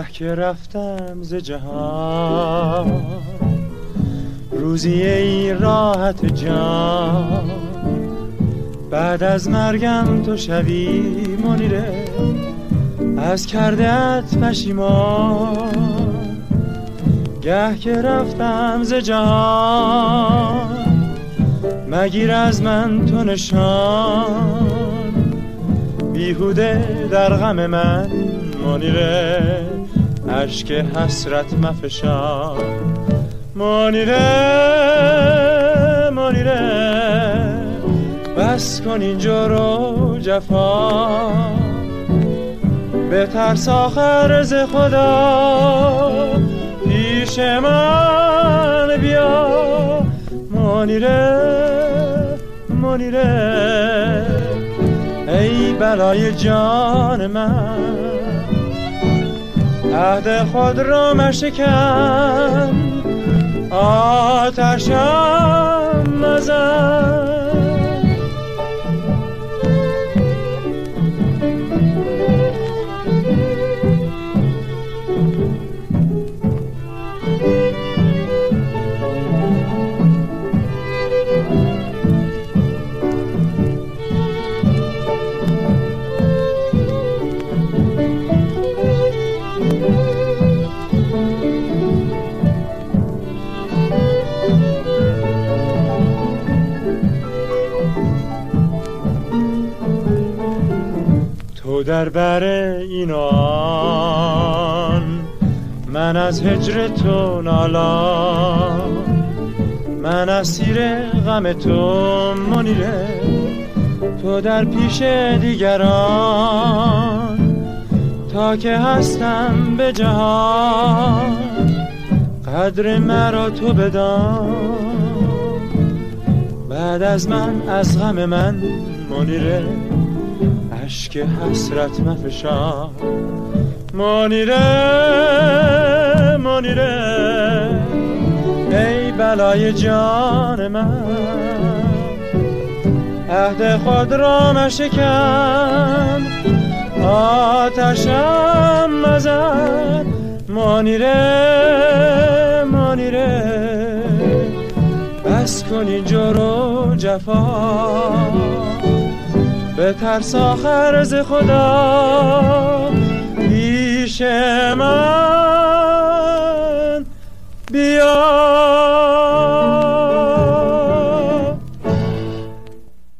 گه که رفتم ز جهان روزی ای راحت جان، بعد از مرگم تو شوی منیره از کرده‌ات پشیمان. گه که رفتم ز جهان مگیر از من تو نشان، بیهوده در غم من منیره اشک حسرت مفشان. منیره منیره بس کن این جور و جفا، به ترس آخر ز خدا پیش من بیا. منیره منیره ای بلای جان من، عهد خود را مشکن آتشم مزن. تو در بر این آن من از هجر تو نالان، من اسیر غم تو منیره تو در پیش دیگران. تا که هستم به جهان قدر مرا تو بدان، بعد از من از غم من منیره اشک حسرت مفشان. منیره منیره ای بلای جان من، عهد خود را مشکن آتشم مزن. منیره منیره بس کن این جور و جفا، به ترس آخر ز خدا پیش من